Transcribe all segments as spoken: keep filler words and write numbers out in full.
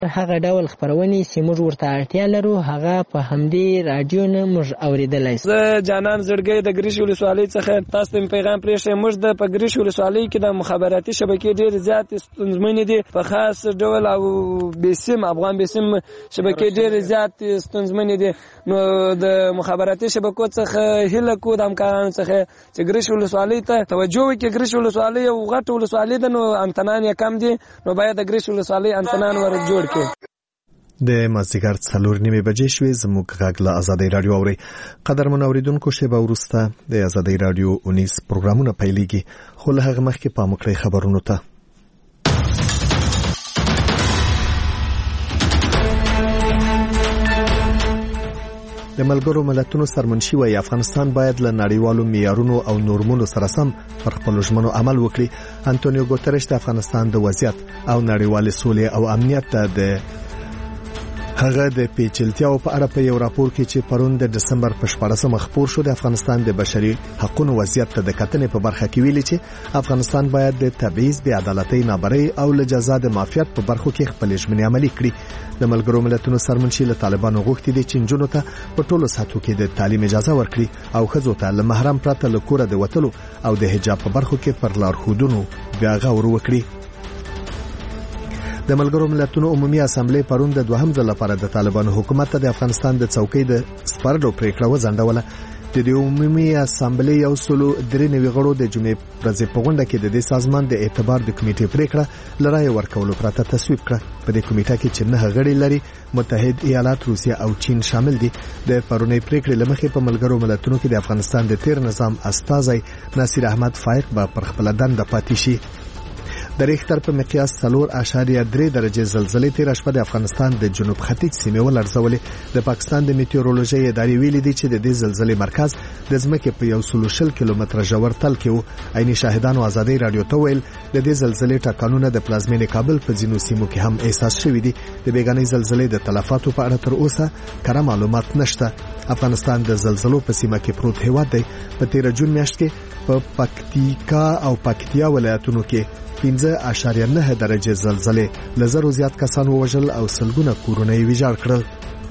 هغه ډول خبرونه چې موږ ورته اړتیا لرو هغه په همدې رادیو نه موږ اوریدلای شو. زه جانان زړګي د ګریش ولسوالۍ څخه تاسو ته پیغام پرېښی. موږ د په ګریش ولسوالۍ کې د مخابراتي شبکې ډېر زیات ستونزمنې دي. په خاص ډول او بیسیم افغان بیسیم شبکې ډېر زیات ستونزمنې دي. نو د مخابراتي شبکو څخه هیله کو د همکارانو څخه چې ګریش ولسوالۍ ته توجه وکړي. ګریش ولسوالۍ یو غټ ولسوالۍ ده، نو انتنان یې کم دي، نو باید د ګریش ولسوالۍ انتنان ور جوړ د مازدیګر څلور نیمې بجې شوې. زموږ غږ له آزادۍ رادیو اورئ. قدرمن اوریدونکو، شیبه وروسته د آزادۍ رادیو اونیز پروګرامونه پیلېږي، خو له هغه مخکې پام وکړئ خبرونو ته. د ملګرو ملتونو سرمنشي وایي افغانستان باید له نړیوالو معیارونو او نورمونو سره سم پر خپلو ژمنو عمل وکړي. انټونیو ګوتریش د افغانستان د وضعیت او نړیوالې سولې او امنیت ته د هغه د پیچلتیاو په اړه په یو راپور کې چې پرون د دسمبر په شپاړسمه خپور شو د افغانستان د بشري حقوقو وضعیت ته د کتنې په برخه کې ویلي چې افغانستان باید د تبعیض، بې عدالتۍ، نابرابرۍ او له جزا د معافیت په برخو کې خپل ژمنې عملي کړي. د ملګرو ملتونو سرمنشي له طالبانو غوښتي دي چې نجونو ته په ټولو سطحو کې د تعلیم اجازه ورکړي او ښځو ته له محرم پرته له کوره د وتلو او د حجاب په برخو کې پر لارښودونو بیا غور وکړي. د ملګرو ملتونو عمومي اسامبلې پرون د دوهم ځل لپاره د طالبانو حکومت ته د افغانستان د څوکۍ د سپارلو پریکړه وځنډوله. د دې عمومي اسامبلې یو سلو درې نوي غړو د جمعې ورځې په غونډه کې د دې سازمان د اعتبار د کمیټې پریکړه لرای ورکولو پرته تصویب کړه. په دې کمیټه کې چې نه غړي لري متحد ایالات، روسیه او چین شامل دي. د پرونی پریکړې لمخې په ملګرو ملتونو کې د افغانستان د تیر نظام استازی ناصر احمد فائق به پر خپل دنده پاتې شي. د ریختر په مقیاس څلور اعشاریه درې درجه زلزلې تیر شپه د افغانستان د جنوب ختیځ سیمې ولړزولې. د پاکستان د میټیورولوژي ادارې ویلي دي چې د دې زلزلې مرکز د ځمکې په یو سل شل کیلومتره ژور تل کې وو. عیني شاهدانو آزادۍ رادیو ته ویل د دې زلزلې ټکانونه د پلازمینې کابل په ځینو سیمو کې هم احساس شوي دي. د بیګانۍ زلزلې د تلفاتو په اړه تر اوسه کره معلومات نشته. افغانستان د زلزلو په سیمه کې پروت هیواد دی. په تیر جون میاشت کې په پکتیکا او پکتیا ولایتونو کې پنځه اعشاریه نه درجه زلزلې لزرو زیات کسان ووژل او سلګونه کورونه یې ویجاړ کړل.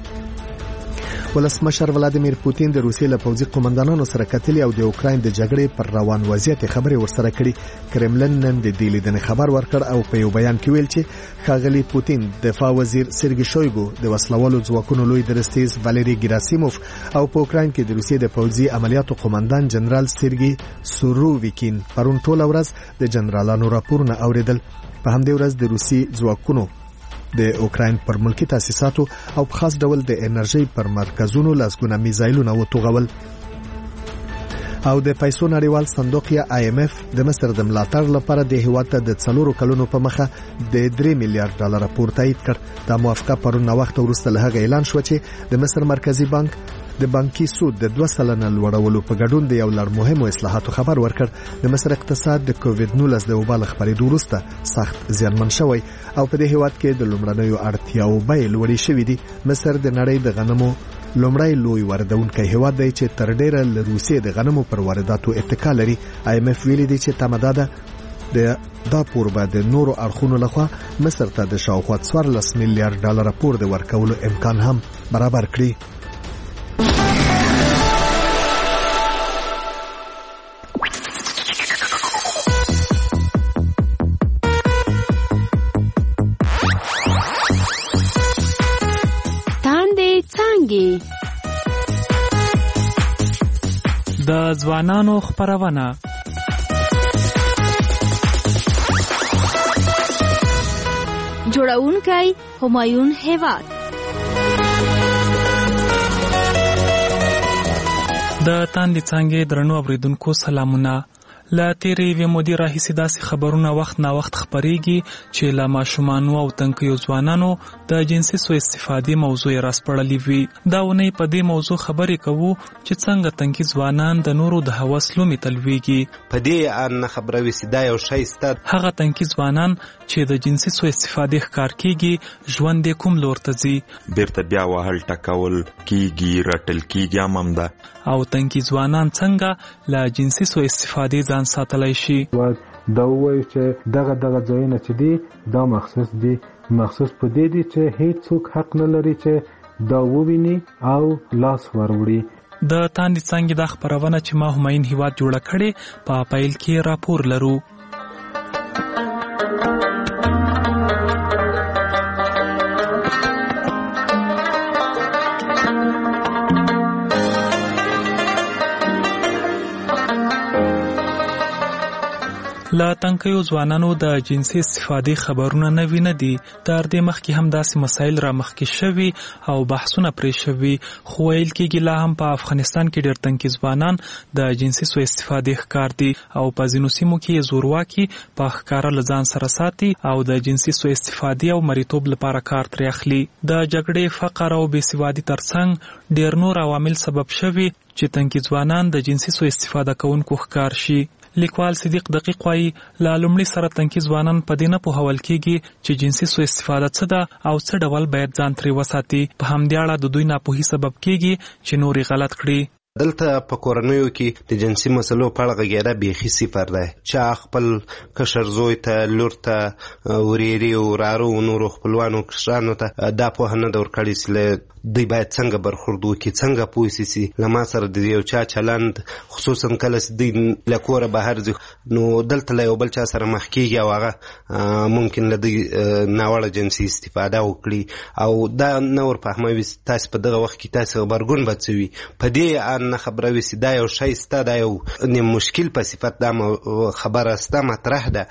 ولسمشر ولادیمیر پوتین د روسیې له پوځي قومندانانو سره کتلي او د اوکراین د جګړې پر روان وضعیت خبرې ورسره کړي. کرملن نن د دې لیدنې خبر ورکړ او په یو بیان کې ویل چې ښاغلي پوتین دفاع وزیر سرګي شویګو د وسلوالو ځواکونو لوی درستیز والری ګراسیموف او په اوکراین کې د روسیې د پوځي عملیاتو قومندان جنرال سرګي سوروویکین پرون ټوله ورځ د جنرالانو راپورونه اوریدل. په همدې ورځ د روسي ځواکونو د اوکراین پر ملکی تاسیساتو او په خاص ډول د انرژي پر مرکزونو لاسګونه میزایلونه وتوغول. او د پیسو نړیوال صندوق یا آی ایم اف د مصر د ملاتړ لپاره د هیواد ته د څلورو کلونو په مخه د درې میلیارډ ډالر پور تایید کړ. دا موافقه پرون وخت وروسته له هغه اعلان شو چې د مصر مرکزی بانک د بانکي سود د دوه سلنه لوړولو په ګډون د یو لړ مهمو اصلاحاتو خبر ورکړ. د مصر اقتصاد د کووډ نولس د وبا له خبرېدو وروسته سخت زیانمن شوی او په دې هیواد کې د لومړنیو اړتیاو بیې لوړې شوې دي. مصر د نړۍ د غنمو لومړی لوی واردونکی هیواد دی چې تر ډیره له روسیې د غنمو پر وارداتو اتکا لري. آی ایم اف ویلي دی چې تمداده د دا پور به د نورو اړخونو لخوا مصر ته د شاوخوا څوارلس میلیارډ ډالر پور د ورکولو امکان هم برابر کړي. د ځوانانو خبرونه جوړونکی همایون هیواد. د تاندې څنګه درنو اوریدونکو سلامونه. لا تیرې وی مودي راهیسې داسې خبرونه وخت نا وخت خبريږي چې لا ماشومانو او تنکیو ځوانانو د جنسي سوء استفادې موضوع راسپړلې وي. دا ونی په دې موضوع خبرې کوو چې څنګه تنکی ځوانان د نورو د هوس لومې تلويږي. په دې ان خبره وسیدا یو شی ست هغه تنکی ځوانان چې د جنسي سوء استفادې ښکار کیږي ژوند کوم لور ته ځي. بیرته بیا وهل ټکول کیږي رټل کیږي هم ده. او تنکی ځوانان څنګه له جنسي سوء استفادې ځان ساتلای شي. دا وایي چې دغه دغه ځایونه چې دي دا مخصوص دي مخصوص په دې دی چې هیڅ څوک حق نه لري چې دا وویني او لاس وروړي. د تاندې څنګه د خبرونه چې ما هماین هیواد جوړه کړي په پایل کې راپور لرو. لا تنکیو ځوانانو د جنسي استفادې خبرونه نوي نه دي. تر دې مخکې هم داسې مسایل را مخکې شوي او بحثونه پرې شوي، خو ویل کېږي لا هم په افغانستان کې ډېر تنکي ځوانان د جنسي سوء استفادې ښکار دي او په ځینو سیمو کې زورواکي په ښکاره له ځان سره ساتي او د جنسي سوء استفادې او مریتوب لپاره کار ترې اخلي. د جګړې، فقر او بېسوادي ترڅنګ ډېر نور عوامل سبب شوي چې تنکي ځوانان د جنسي سوء استفاده کوونکو ښکار شي. لیکوال صدیق دقیق وایي لا لومړي سره تنکي ځوانان په دې نه پوهول کېږي چې جنسي سوء استفاده څه ده او څه ډول باید ځان ترې وساتي. په همدې اړه د دوی ناپوهي سبب کېږي چې نورې غلط کړي. دلته په کورنیو کې د جنسي مسلو په اړه غږېدا بیخي صفر دی. چا خپل کشر زوی ته، لور ته، وريري او ورارو نورو خپلوانو کشرانو ته دا پوهه نه ده ورکړې چې دوی باید څنګه برخورد وکړي، څنګه پوه سي له ما سره د یو چا چلند، خصوصا کله چې دوی له کوره بهر ځي نو دلته له یو بل چا سره مخ کېږي او هغه ممکن له دوی ناوړه جنسي استفاده وکړي او دا نه ورفهموي تاسې په دغه وخت کې تاسې غبرګون به څه وي. په دې نه خبره وي چې دا یو شی سته، دا یو نیم مشکل په صفت دا خبره سته مطرح ده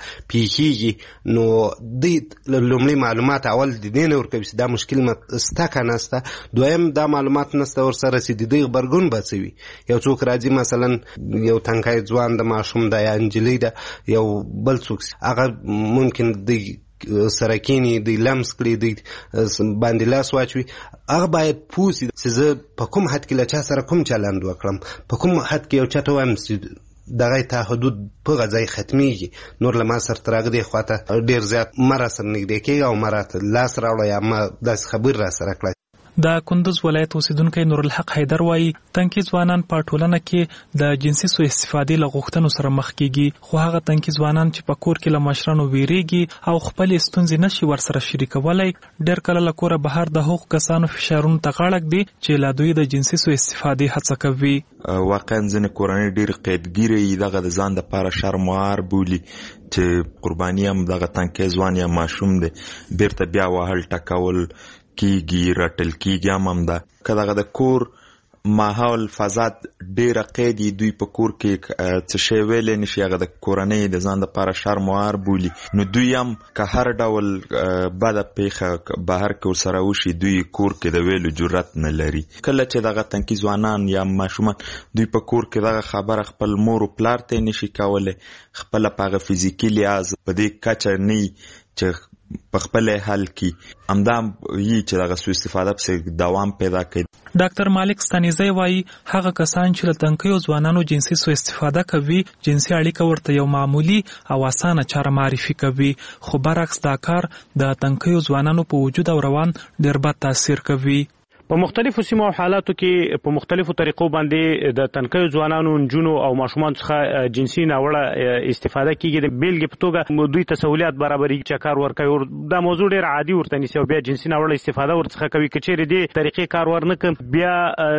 پیښیږي، نو دوی لومړی معلومات اول د دې نه ورکوي چې دا مشکل سته که نه سته، دویم دا معلومات نسته ورسره چې د دوی غبرګون به څه وي. یو څوک راځي مثلا یو تنکی ځوان د ماشوم ده یا نجلۍ ده، یو بل څوک هغه ممکن دوی سره کینی دی لمس کړي دی باندې لاس واچوي، هغه باید پوه سي چې زه په کوم حد کې له چا سره کوم چلند وکړم، په کوم حد کې یو چا ته وایم چې دغه ته حدود په غځای ختمیږي، نور له ما سره تر هغه دې خواته ډېر زیات مه را سره نږدې کېږي او ما راته لاس راوړه یا ما داسې خبر را سره کړه. د کندوز ولایت اوسیدونکی نورالحق حیدر وایي تنکي ځوانان په ټولنه کې د جنسي سوء استفادې له غوښتنو سره مخ کېږي، خو هغه تنکي ځوانان چې په کور کې له مشرانو ویریږي او خپلې ستونزې نشي ورسره شریکولی، ډېر کله له کوره بهر د هغو کسانو فشارونو ته غاړه ږدي چې لا دوی د جنسي سوء استفادې هڅه کوي. واقعا ځینې کورنۍ ډېر قیدګیره یي، دغه د ځان دپاره شرم و عار بولي چې قرباني هم دغه تنکی ځوان یا ماشوم دی بیرته بیا وهل ټکول کیږي، رټل کیږي هم هم ده. که دغه د کور ماحول فضا ډېره قید دوی په کور کې څه شی ویلی نشي، هغه د کورنۍ د ځان دپاره شرم و عار بولي، نو دوی هم که هر ډول بده پیښه بهر کې ورسره وشي دوی کور کې د ویلو جرأت نه لري. کله چې دغه تنکي ځوانان یا ماشومان دوی په کور کې دغه خبره خپل مور او پلار ته نشي کولی، خپله په هغه فزیکي لحاظ په دې کچه نه چې په خپل حل کې همدا یي چې دغه سوء استفاده پسې دوام پیدا کوي. ډاکټر مالک ستانیزی وایي هغه کسان چې له تنکیو ځوانانو جنسي سوء استفاده کوي جنسي اړیکه ورته یو معمولي او اسانه چاره معرفي کوي، خو برعکس دا کار د تنکیو ځوانانو په وجود او روان ډېر بد تاثیر کوي. په مختلفو سیمو او حالاتو کې په مختلفو طریقو باندې د تنکیو ځوانانو، نجونو او ماشومان څخه جنسي ناوړه استفاده کیږي. د بیلګې په توګه دوی ته سہولیات برابرېږي چې کار ورکوي، دا موضوع ډېر عادي ورته نیسي او بیا جنسي ناوړه استفاده ورڅخه کوي. که چیرې دې طریقې کار ورنه کړي بیا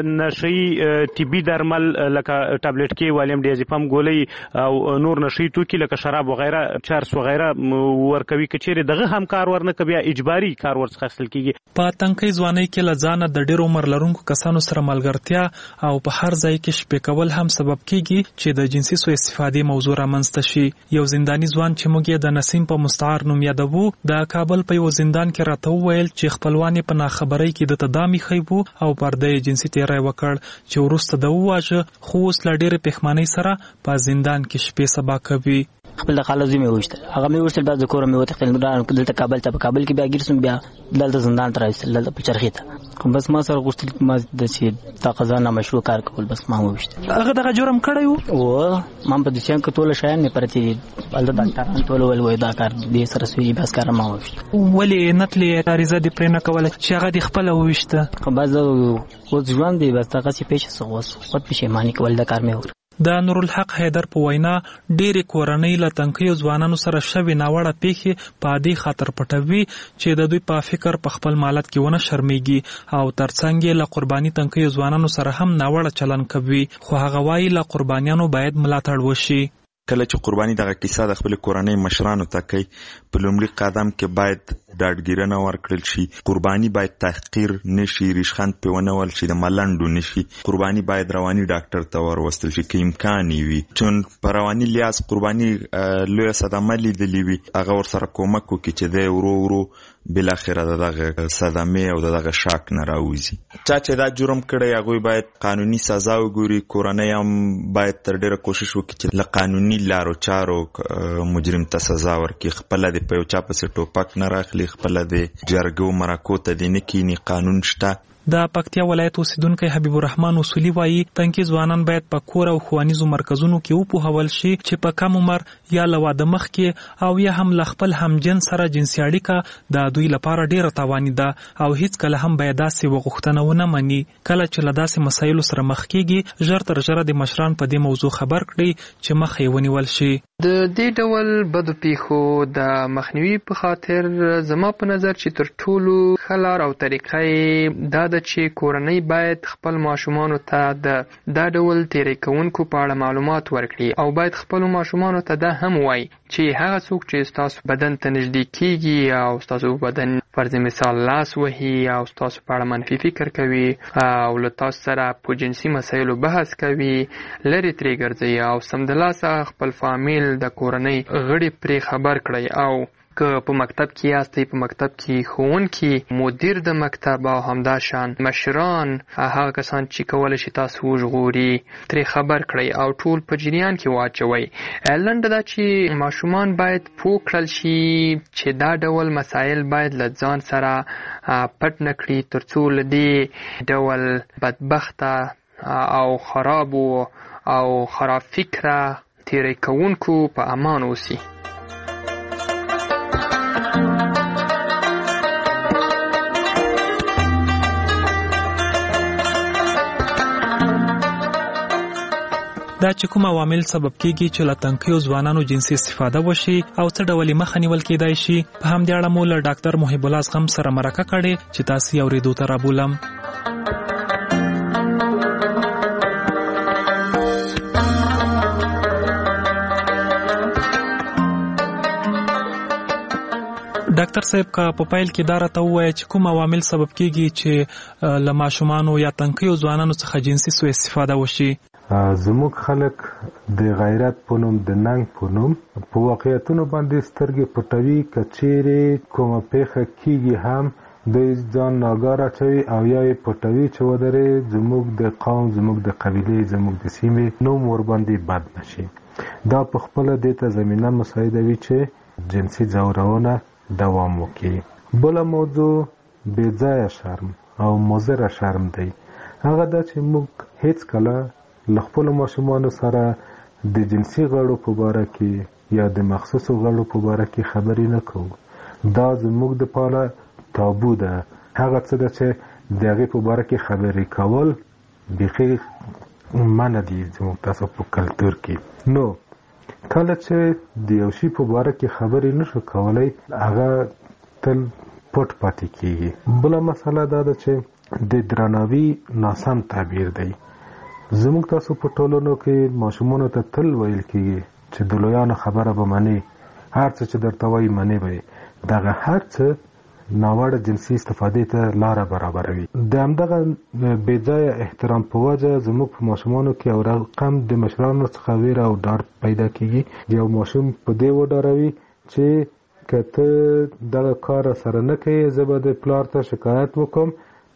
نشهیي طبي درمل لکه ټابلیټ کې والیم ډیازیپام ګولۍ او نور نشهیي توکي لکه شراب وغیره، چرس وغیره ورکوي. که چیرې دغه هم کار ورنه کړي بیا اجباري کار ورڅخه اخیستل کیږي. په تنکي ځوانۍ کې له ځانه د ډېر عمر لرونکو کسانو سره ملګرتیا او په هر ځای کې شپې کول هم سبب کیږي چې د جنسي سوء استفادې موضوع رامنځته شي. یو زنداني ځوان چې موږ یې د نسیم په مستعار نوم یادوو د کابل په یو زندان کې راته وویل چې خپلوان یې په ناخبرۍ کې دته دا میښی وو او پرده یې جنسي تیری وکړ چې وروسته د وواژه، خو اوس له ډېرې پښیمانۍ سره په زندان کې شپې سبا کوي. خپل د خاله زوی مې وویشتل، هغه مې وویشتل بیا د کوره مې وتښتېدل دلته کابل ته، په کابل کې بیا ګیر سوم، بیا دلته زندان ته راویستل، دلته په چرخي ته. بس ما سره غوښتل ما د چې دا قضا نامشروع کار کول، بس ما وویشتل. هغه دغه جرم کړی و؟ اوه ما په دې شان کې ټوله شیان مې پرتې دي، هلته ډاکټران ټول ویل وایي دا کار دې سره سوي، بس کار ما وویشتل. ولې نه تلې عریضه دې پرې نه کوله چې هغه دې خپله وویشته؟ خو بس اوس ژوند دی، بس دغسې پېښه څه اوس خود پښیماني کول دا کار مې وکړ. د نورالحق حیدر په وینا ډېرې کورنۍ له تنکیو ځوانانو سره شوې ناوړه پیښې په عادي خاطر پټوي چې د دوی په فکر په خپل مالت کې ونه شرمېږي او ترڅنګ یې له قرباني تنکیو ځوانانو سره هم ناوړه چلن کوي، خو هغه وایي له قربانیانو باید ملاتړ وشي. کله چې قرباني دغه کیسه د خپل کورنۍ مشرانو ته کوي، په لومړي قدم کې باید ډاډګیرنه ورکړل شي. قرباني باید تحقیر نشي، ریشخند پې ونه ول شي، د ملنډو نشي. قرباني باید رواني ډاکټر ته وروستل شي که امکان وي، چون په رواني لیاز قرباني لویه صدمه لیدلې وي، هغه ورسره کومک وکړي چې دی ورو ورو بالاخره د دغه صدمې او د دغه شاک نه راوځي. چا چې دا جرم کړی هغوی باید قانوني سزا وګوري. کورنۍ هم باید تر ډېره کوشش وکړي چې له قانوني لارو چارو مجرم ته سزا ورکړي. خپله د په یو چا پسې ټوپک نه راخلي، خپله د جرګو مرکو ته دې نه کیني. قانون شته. د پکتیا ولایت اوسیدونکی حبیب الرحمن اصولي وایي تنکي ځوانان باید په کور او ښوونیزو مرکزونو کې وپوهول شي چې په کم عمر یا له واده مخکې او یا هم له خپل همجنس سره جنسي اړیکه د دوی لپاره ډېره تاواني ده او هیڅکله هم باید داسې وغوښتنه ونه مني. کله چې له داسې مسایلو سره مخ کېږي، ژر تر ژره د مشران په دې موضوع خبر کړي چې مخه یې ونیول شي. د دې ډول بدو پیښو د مخنیوي په خاطر زما په نظر چې تر ټولو ښه لار او طریقه یې دا ده چې کورنۍ باید خپل ماشومانو ته د دا ډول تیری کوونکو په اړه معلومات ورکړي او باید خپلو ماشومانو ته دا هم وایي چې هغه څوک چې ستاسو بدن ته نږدې کېږي او ستاسو بدن فرض مثال لاس وهي او ستاسو په اړه منفي فکر کوي او له تاسو سره په جنسي مسایلو بحث کوي، لرې ترې ګرځئ او سمدلاسه خپل فامیل د کورنۍ غړي پرې خبر کړئ. او که په مکتب کې یاستئ، په مکتب کې ښوونکي، مدیر د مکتب او همداشان مشران، هغه کسان چې کولی شي تاسو وژغوري، ترې خبر کړئ او ټول په جریان کې واچوئ. لنډه دا چې ماشومان باید پوه کړل شي چې دا ډول مسایل باید له ځان سره پټ نه کړي تر څو له دې ډول بدبخته او خرابو او خراب فکره تیری کوونکو په امان اوسي. دا چې کوم عوامل سبب کېږي چې له تنکیو ځوانانو جنسي استفاده وشي او څه ډول یې مخه نیول کېدای شي، په همدې اړه مو له ډاکټر محب الله زغم سره مرکه کړې چې تاسو یې اورېدو ته رابولم. ډاکټر صاحب کا په پایل کې دا راته ووایه چې کوم عوامل سبب کېږي چې له ماشومانو یا تنکیو ځوانانو څخه جنسي سوء استفاده وشي. زموږ خلک د غیرت په نوم، د ننګ په نوم په واقعیتونو باندې سترګې پټوي. که چیرې کومه پیښه کېږي هم دوی ځان ناګار اچوي او یا یې پټوي چې ودرې زموږ د قوم، زموږ د قبیلې، زموږ د سیمې نوم ورباندې بد نشي. دا په خپله دې ته زمینه مساعدوي چې جنسي ځورونه دوام وکړي. بله موضوع بې ځایه شرم او مضره شرم دی. هغه دا چې موږ هیڅ کله له خپلو ماشومانو سره د جنسي غړو په باره کې یا د مخصوصو غړو په باره کې خبرې نه کوو. دا زموږ دپاره تابو ده. هغه څه ده چې د هغې په باره کې خبرې کول بیخي منع دي زموږ تاسو په کلتور کې. نو کله چې د یو شي په باره کې خبرې نشو کولی، هغه تل پټ پاتې کېږي. بله مسله دا ده چې د درناوي ناسم تعبیر دی. زموږ تاسو په ټولنو کې ماشومانو ته تل ویل کېږي چې د لویانو خبره به منې، هر څه چې درته وایي منې به یې. دغه هر څه ناوړه جنسي استفادې ته لاره برابروي. د همدغه بې ځایه احترام په وجه زموږ په ماشومانو کې یو رقم د مشرانو څخه ویره او ډار پیدا کېږي. یو ماشوم په دې وډاروي چې که ته دغه کار سره نه کوې، زه به د پلار ته شکایت وکړم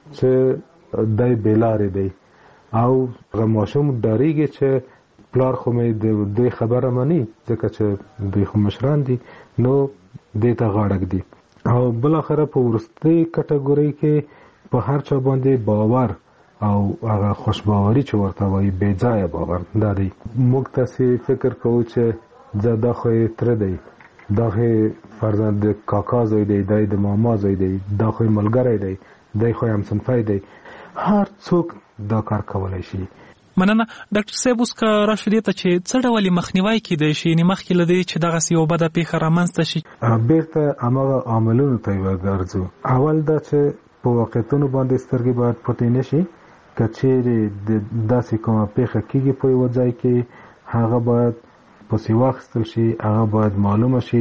چې دی بې لارې دی. او هغه ماشوم ډارېږي چې پلار خو مې د دوی خبره مني ځکه چې دوی خو مشران دي، نو دې ته غاړه ږدي. او بالاخره په وروستۍ کټګورۍ کې په هر چا باندې باور او هغه خوشباوري چې ورته وایي بې ځایه باور دا دی. موږ تاسې فکر کوو چې زه دا خو یې تره دی، دا خو یې فرضاً د کاکا زوی دی، دا یې د ماما زوی دی، دا خو یې ملګری دی، دی خو یې همصنفی دی. هر څوک دا کار کولی شي. مننه ډاکټر صاحب. اوس که راشو دې ته چې څه ډول مخنیوی کیدای شي یعنې مخکې له دې چې دغسې یو بده پیښه رامنځته شي؟ بیرته هماغه عاملونو ته یې ورګرځو. اول دا چې په واقعیتونو باندې سترګې باید پټې نه شي. که چیرې داسې کومه پیښه کېږي په یوه ځای کې هغه باید پسې واخیستل شي، هغه باید معلومه شي،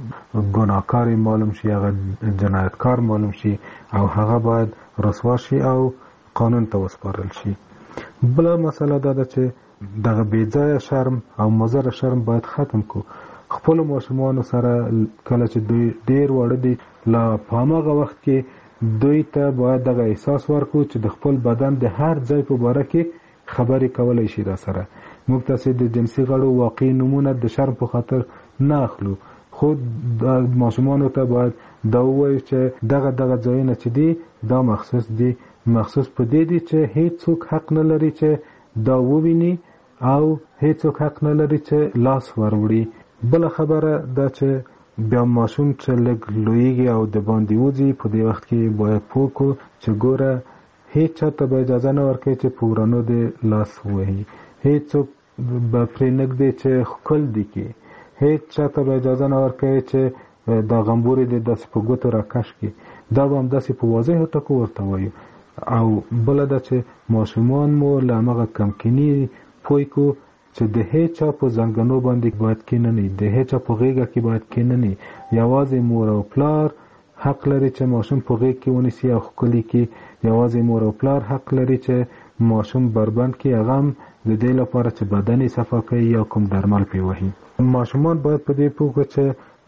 ګناهکار معلوم شي، هغه جنایتکار معلوم شي او هغه باید رسوا شي او قانون ته وسپارل شي. بله مسله دا ده چې دغه بېځایه شرم او مضره شرم باید ختم کو. خپلو ماشومانو سره کله چې دوی ډېر واړه دي لا په هماغه وخت کې دوی ته باید دغه احساس ورکو چې د خپل بدن د هر ځای په باره کې خبرې کولی شي را سره. موږ تاسې د جنسي غړو واقعي نومونه د شرم په خاطر نه اخلو، خو د ماشومانو ته باید دا ووایو چې دغه دغه ځایونه چې دي دا مخصوص دي، مخصوص په دې دي چې هیڅوک حق نه لري چې دا وویني او هیڅوک حق نه لري چې لاس وروړي. بله خبره دا چې بیا ماشوم چې لږ لویږي او د باندې وځي په دې وخت کې باید پوه کړو چې ګوره هیڅ چا ته به اجازه نه ورکوي چې په ورانو دې لاس ووهي، هیڅوک به پرې نږدې چې ښکل دي کړي، هیڅ چا ته به اجازه نه ورکوي چې دا غمبورې دې داسې په ګوتو راکش کړي. دا به همداسې په واضحو ټکو ورته وایو. او بله ده چې ماشومان مو له همغه کمکیني پوه کړو چې د هیڅ چا په زنګنو باندې باید کېنني، د هیڅ چا په غېږه کې باید کېنني. یوازې مور او پلار حق لري چې ماشوم په غېږ کې ونیسي او ښکلي کړي. یوازې مور او پلار حق لري چې ماشوم بربند کړي، هغه هم د دې لپاره چې بدن یې صفا کوي یا کوم درمل پرې وهي. ماشومان باید په دې پوه کړي چې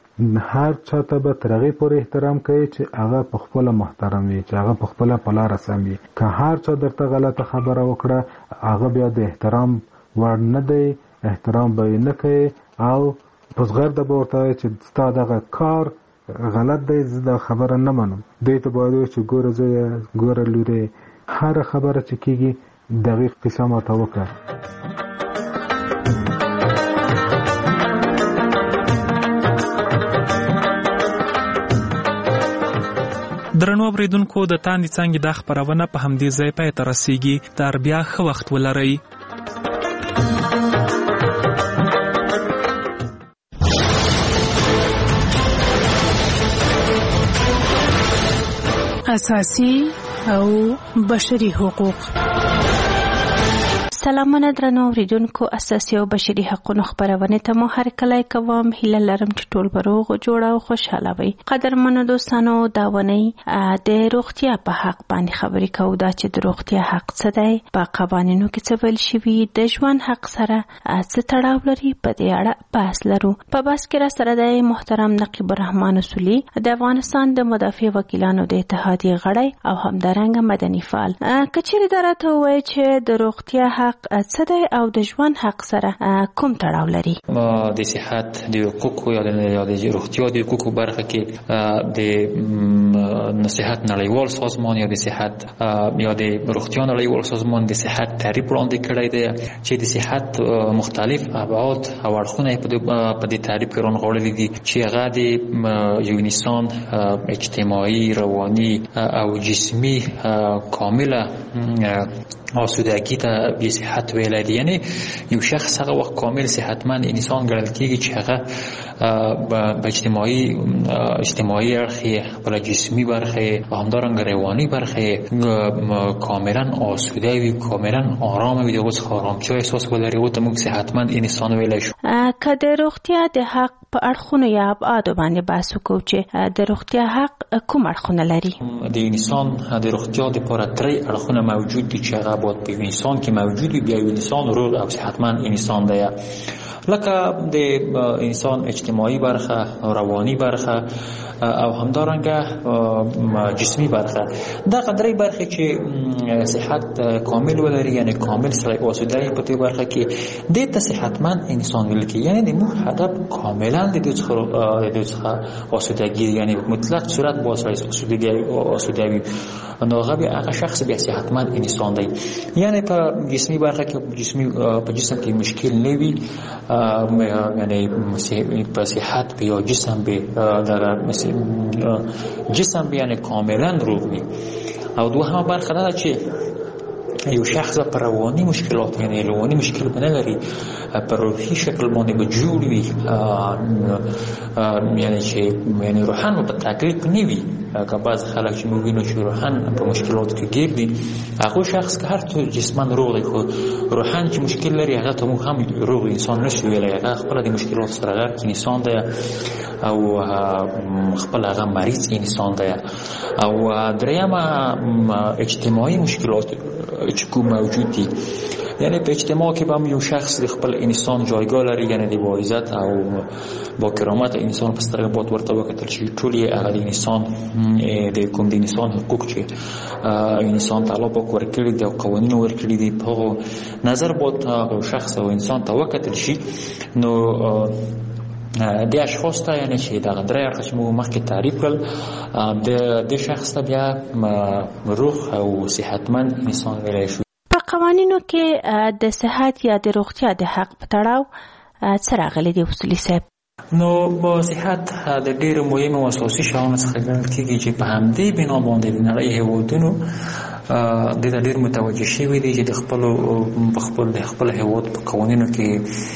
هر چا ته به تر هغې پورې احترام کوي چې هغه په خپله محترم وي، چې هغه په خپله په لاره سم وي. که هر چا درته غلطه خبره وکړه هغه بیا د احترام وړ نه دی، احترام به یې نه کوي او په زغرده به ورته وایي چې ستا دغه کار غلط دی، زه دا خبره نه منم. دوی ته باید وایي چې ګوره زویه، ګوره لورې، هره خبره چې کېږي دقیق قصه ماته وکړه. درنو اوریدونکو، د تاندې څانګې دا خپرونه په همدې ځای پای ته رسیږي. تر بیا ښه وخت ولرئ. اساسي او بشري حقوق. سلامونه درنو اوریدونکو، اساسي او بشري حقوقو خبرونه ته مو هر کله کوم. هیله لرم چې ټول بروغ جوړ او خوشاله وي. قدرمنو دوستانو، دا ونی د روغتیا په حق باندې خبرې کوو. دا چې د روغتیا حق څه دی، په قوانینو کې څه ویل شوي، د ژوند حق سره څه تړاو لري، په دې اړه بحث لرو. په بحث کې را سره د محترم نقیب الرحمن اصولي، د افغانستان د مدافع وکیلانو د اتحادیې غړی او همدارنګه مدني فعال. کچېرې دا راته ووایي چې د روغتیا حق څه دی او د ژوند حق سره کوم تړاو لري. د صحت د حقوقو یا د روغتیا د حقوقو برخه کې د صحت نړیوال سازمان یا د صحت یا د روغتیا نړیوال سازمان د صحت تعریف وړاندې کړی دی چې د صحت مختلف ابعاد او اړخونه په دې تعریف کې رانغاړلي دي چې هغه د یو انسان اجتماعي، رواني او جسمي کامله آسودگی ته به صحت ویل دي. یعنی یو شخص هغه وخت کامل صحتمند انسان ګڼل کېږي چې هغه په اجتماعي اجتماعي اړخ، خپل جسمي برخه او همدارنګه رواني برخه کاملا آسوده وي، کاملا آرام وي، د اوس آرامتیا احساس ولري. او ته موږ صحتمند انسان ویلی شو. که د روغتیا د حق په اړخونو یا ابعادو باندې بحث وکړو چې د روغتیا حق کوم اړخونه لري. د انسان د روغتیا لپاره درې اړخونه موجود دي چې هغه باید په انسان کې موجود وي. بیا یو انسان روغ او صحتمند انسان دی، لکه د انسان اجتماعي برخه، رواني برخه او همدارنګه جسمي برخه. دا درې برخه چې صحت کامل ولري، یعنی کامل سره آسوده په دې برخه کې د ته صحتمند انسان ویل کی. یعنی د مو هدف کاملا د دې څخه د دې څخه آسودگی، یعنی مطلق صورت با آسودگی آسودگی نو هغه شخص به صحتمند انسان دی. یعنی په جسمي برخه کې جسمي په جسم کې مشکل نه وي، یعنی په صحت به یا جسم به در جسم به یعنی کاملا روغ وي. او دوهمه برخه دا چې یو شخص پر رواني مشکلات یعنی رواني مشکل نه لري پر روحي شکل باندې به جوړ وي یعنی چې یعنی روحان په تکلیف نه وي که بعض خلک چې موږ وینو چې روحان په مشکلاتو کې ګیر دي هغه شخص که هر څو جسمن روغ دی خو روحان چې مشکل لري هغه ته موږ هم روغ انسان نشو ویلی هغه خپله د مشکلاتو سره غرق انسان دی او خپل هغه مریض انسان دی او درېیمه اجتماعي مشکلات چې کوم موجود دي یعنی په اجتماع کې به هم یو شخص د خپل انسان جایگاه لري یعنی د با عزت او با کرامت انسان په سترګه باید ورته وکتل شي ټول یې هغه د انسان د کوم د انسان حقوق چې انسان ته الله پاک ورکړي دي او قوانین ورکړي دي په هغو نظر باید هغه شخص او انسان ته وکتل شي نو د اشخاص ته یعنی چې دغه درې اړخه چې موږ مخکې تعریف کړل د شخص ته بیا روغ او صحتمند انسان ویلی شو. په قوانینو کې د صحت یا د روغتیا د حق په تړاو څه راغلي دي اصولي صاحب؟ نو با صحت د ډېرو مهمو او اساسي شیانو څخه ګڼل کېږي چې په همدې بنا باندې د نړۍ هېوادونو دې ته ډېر متوجه شوي دي چې د خپلو په خپل د خپل هېواد په قوانینو کې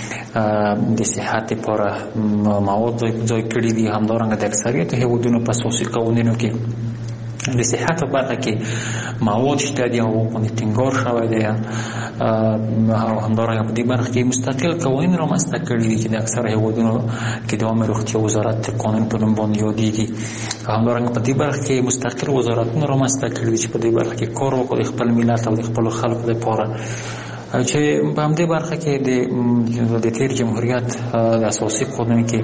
د صحت لپاره مواد ځای کړي دي همدارنګه د اکثریت هېوادونو په اساسي قوانینو کې د صحت په برخه کې مواد شته دي او باندې ټینګار شوی دی او همدارنګه په دې برخه کې مستقل قوانین رامنځته کړي دي چې د اکثره هېوادونو کې د عامه روغتیا وزارت قانون په نوم باندې یادېږي همدارنګه په دې برخه کې مستقل وزارتونه رامنځته کړي دي چې په دې برخه کې کار وکړي د خپل ملت او د خپلو خلکو لپاره چې په همدې برخه کې د تیر جمهوریت د اساسي قانون کې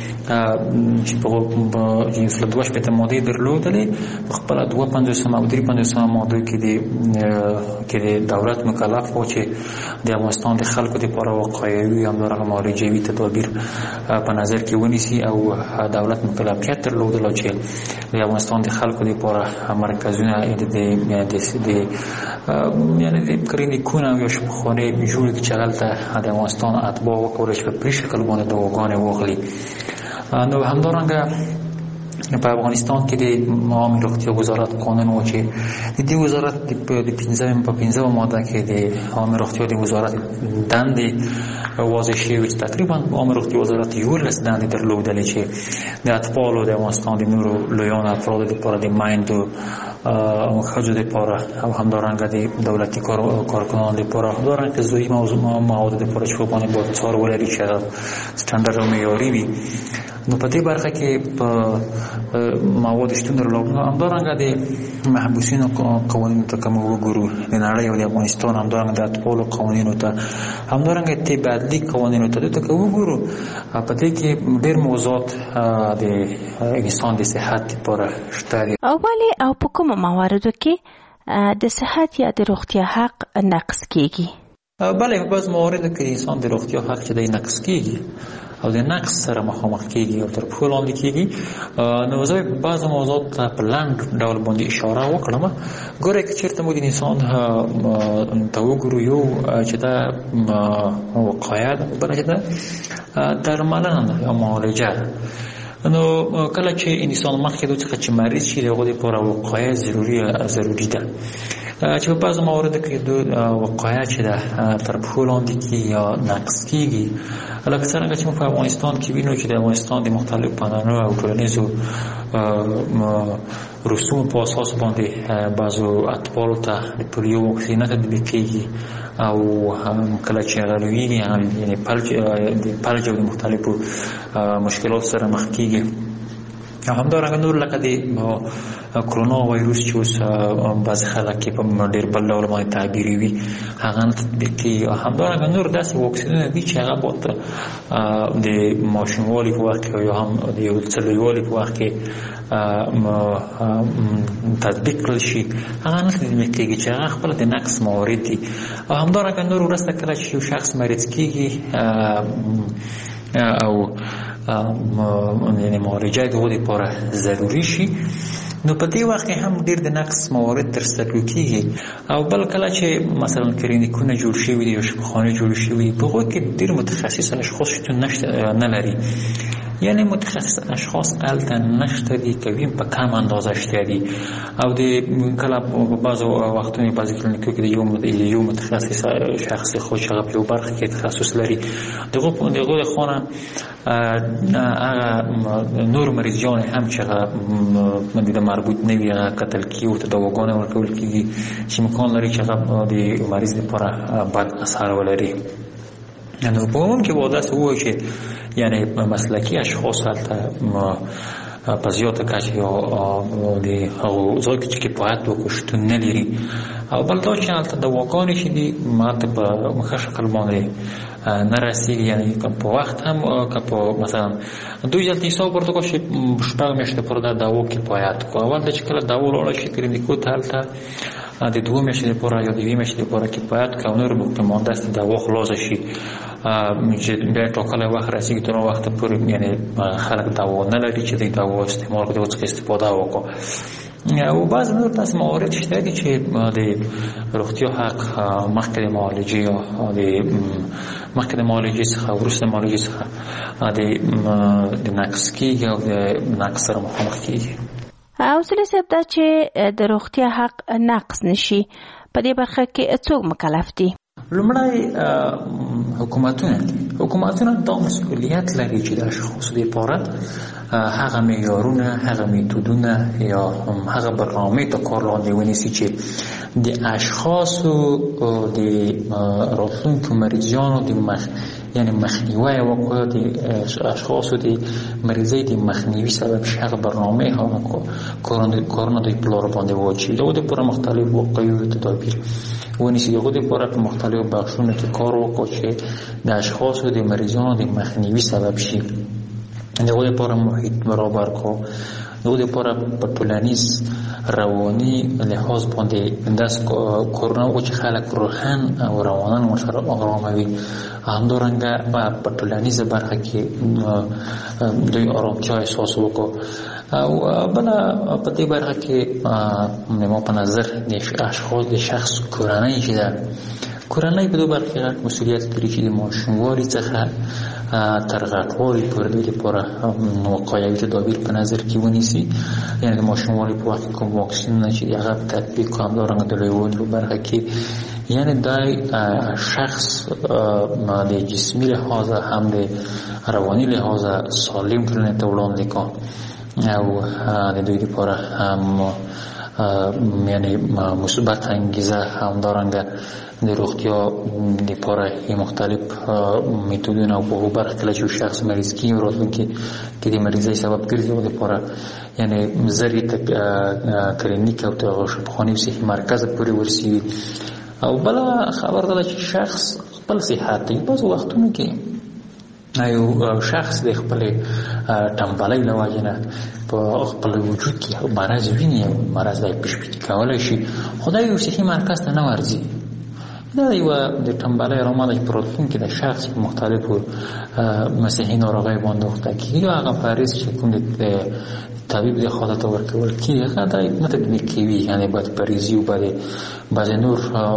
چې په یو دوه شپېته مادې درلودلې په خپله دوه پنځوسمه او درې پنځوسمه مادو کې د کې د دولت مکلف و چې د افغانستان د خلکو دپاره وقایوي همدارنګه معالجوي تدابیر په نظر کې ونیسي او دولت مکلفیت درلودله چې د افغانستان د خلکو دپاره مرکزونه د یعنی د کلینیکونه او شفاخانې جوړې کړي چې هلته د افغانستان اتباع وکولی چې په پرې شکل باندې دواګانې واخلي. نو همدارنګه په افغانستان کې د عامه روغتیا وزارت قانون و چې د دې وزارت د پنځمې په پنځمه ماده کې د عامه روغتیا د وزارت دندې واضح شوي چې تقریبا عامه روغتیا وزارت یولس دندې درلودلې چې د اطفالو د افغانستان د نورو لویانو افرادو لپاره د میندو او ښځو لپاره او همدارنګه د دولتي کارکنانو لپاره همدارنګه غذایي موادو لپاره چې باندې باید څار ولري چې سټنډرډ او معیاري وي. نو په دې برخه کې په مواد شتون درلود. همدارنګه د محبوسینو قوانینو ته که موږ وګورو د نړۍ او د افغانستان همدارنګه د اطفالو قوانینو ته همدارنګه تبادلي قوانینو ته دلته که وګورو په دې کې ډېر موضوعات د انسان د صحت لپاره شته دي. او ولې او په کومو مواردو کې د صحت یا د روغتیا حق نقض کېږي؟ بله په بعض مواردو کې د انسان د روغتیا حق چې دی نقض کېږي او د نقص سره مخامخ کېږي او تر پښو لاندې کېږي. نو زه بعضو موضوعاتو ته په لنډ ډول باندې اشاره وکړم. ګورئ که چېرته موږ د انسان ته وګورو یو چې دا وقایه ده بله چې ده درملنه ده یا معالجه ده. نو کله چې انسان مخکې د څخه چې مریض شي د هغو دپاره وقایه ضروري ضروري ده چې په بعضو مواردو کې د وقایه چې ده تر پښو لاندې کېږي یا نقص کېږي. لکه څرنګه چې موږ په افغانستان کې وینو چې د افغانستان د مختلفو پنانو او ټولنیزو رسومو په اساس باندې بعضو اطفالو ته د پولیو واکسینه تطبیق کېږي او کله چې هغه لویېږي یعنې د فلج او د مختلفو مشکلاتو سره مخ کېږي. همدارنګه نور لکه د کرونا وایروس چې اوس بعضې خلک یې په ډېر بل ډول باندې تعبیروي هغه نه تطبیق کېږي. همدارنګه نور داسې واکسینونه دي چې هغه باید د ماشوموالي په وخت کې یا هم د یو څه لویوالي په وخت کې تطبیق کړل شي هغه نه تطبیق کېږي چې هغه خپله د نقص موارد دي. او همدارنګه نور وروسته کله چې یو شخص مریض کېږي او یعنې معالجه د هغو دپاره ضروري شي نو په دې وخت کې هم ډېر د نقص موارد ترسره کېږي. او بل کله چې مثلا کلینیکونه جوړ شوي دي یا شفاخانې جوړې شوي دي په هغو کې ډېر متخصص اشخاص شتون نه لري یعنی متخصص اشخاص الته نشته دي کوي په کم اندازه شته دي او د کله په بعضو وختونو بعضی کلینیکو کې یو یو متخصص شخص خو شغب یو برخه کې تخصص لري دغه په دغه خونه هغه نور مریضان هم چې د مربوط نه وي قتل کی او دواګانې ورکول کیږي چې امکان لري چې هغه د مریض لپاره بد اثر ولري. نو په عموم کې واده سوه چې یعنی مسلکی اشخاص هلته په زیاته کچه یا د هغو ځای کې چې کفایت وکړي شتون نه لري او بل دا چې هلته دواګانې چې دي ماته په ښه شکل باندې نه رسېږي یعنی په وخت هم که په مثلا دوی ځل حساب ورته کړو چې شپږ میاشتې پورې دا دوا کفایت کړو. اول دا چې کله دوا ولاړه شي کلینیکو ته هلته د دوه میاشتې لپاره یا د یوې میاشتې لپاره کفایت کړي او نور به مانده است دوا خلاصه شي چې بیا ټاکلی وخت رسېږي تر هغه وخته پورې یعنی خلک دوا نه لري چې د دوا استعمال کړي د څخه استفاده وکړي. او بعض نور داسې موارد شته دي چې د روغتیا حق مخکې د معالجې یا د مخکې د معالجې څخه وروسته د معالجې څخه د نقص کېږي او د نقص سره مخامخ کېږي. اوصلي صاحب دا چې د روغتیا حق نقص نشي په دې برخه کې څوک مکلف دي؟ لومړی حکومتونه حکومتونه دا مسئولیت لري چې د اشخاصو لپاره هغه معیارونه هغه میتودونه یا هغه برنامه ته کار لاندې ونیسي چې د اشخاصو د راتلونکو مریضانو د مخ یعنی مخنیوی وکړي د اشخاصو د مریضۍ د مخنیوي سبب شي هغه برنامه هغه کارونه د پلار باندې واچوي دغه لپاره مختلف واقعي تدابیر ونیسي دغه لپاره په مختلفو بخشونو کې کار وکړي چې د اشخاصو د مریضانو د مخنیوي سبب شي دغه لپاره محیط برابر کو دغه لپاره په ټولنیز رواني لحاظ باندې داس کورونه او چې خلک روحان او روانان ورسره آراموي همدارنګه په ټولنیز برخه کې دوی آرامتیا احساس وکړي او بله په دې برخه کې ما په نظر د اشخاص د شخص کورنۍ چې ده کورنۍ په دې برخه کې مسؤلیت لري چې د ماشوموالي څخه تر غټوالي پورې د لپاره وقایوي تدابیر په نظر کې ونیسي یعنی د ماشوموالي په وخت کې کوم واکسینونه چې هغه تطبیق کړي همدارنګه د لویوالي برخه کې یعنی دا شخص د جسمي لحاظه هم د رواني لحاظه سالم ټولنې ته وړاندې کړي او د دوی لپاره هم یعنی مثبت انگیزه همدارنګه د روغتیا لپاره مختلف میتودونه او په برخه کې چې شخص مریض کیږي راتلونکي کې د مریضۍ سبب ګرځي او لپاره یعنی زری کلینیک او شفاخانه او صحي مرکز پورې ورسي. او بل خبر ده چې شخص خپل صحت په بعض وختونو کې یو شخص د خپل ټمبلۍ له وجې نه په خپل وجود کې مرض ویني او مرض دی پېښ کولای شي خدای یو صحي مرکز ته نه ورځي دا یو د ټمبلۍ رامنځ په راتلونکي کې د شخص په مختلفو مسیحي ناروغیو باندې وخته کېږي هغه پاریس چې کوم د طبیب د خاطر ورکول کېږي هغه دا نه تطبیق کوي یعنی باید پریزي او باید بعضې نور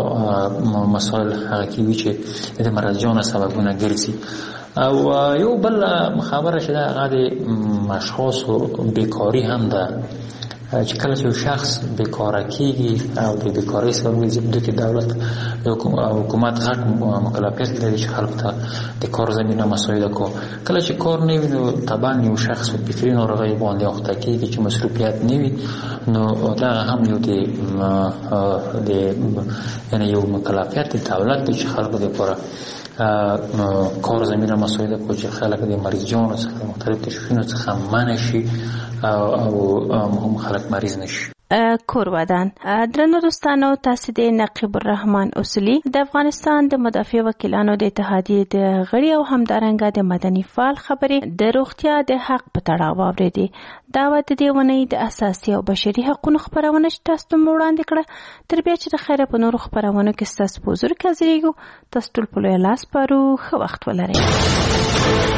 مسایل هغه کوي چې د مرضیانو سببونه ګرځي. او یو بل خبره چې دا هغه د اشخاصو بیکاري هم ده چې کله چې شخص بیکاره کېږي او د بیکارۍ سبب ګرځي په دې کې دولت او حکومت غټ مکلفیت لري چې خلکو ته د کار زمینه مساعده کړي. کله چې کار نه وي نو طبعا یو شخص په فکري ناروغۍ باندې اخته کېږي چې مصروفیت نه وي نو دا هم یو د یعنی یو مکلفیت د دولت دی چې خلکو لپاره کار زمینه مساعده کړي چې خلک د مریضانو څخه مختلف تشخیصونو څخه منع شي او خلک مریض نشي. کور ودان درنو دوستانو تاسو د نقیب الرحمن اصولي د افغانستان د مدافع وکیلانو د اتحادیې د غړي او همدارنګه د مدني فعال خبرې د روغتیا د حق په تړاو اورېدي. دا و د دې ونې د اساسي او بشري حقوقو خبرونه چې تاسو ته وړاندې کړه. تر بیا چې د خیره په نورو خبرونو کې ستاسو په حضور کې حاضرېږو. تاسو ټول په لوی لاس پارو. ښه وخت ولرئ.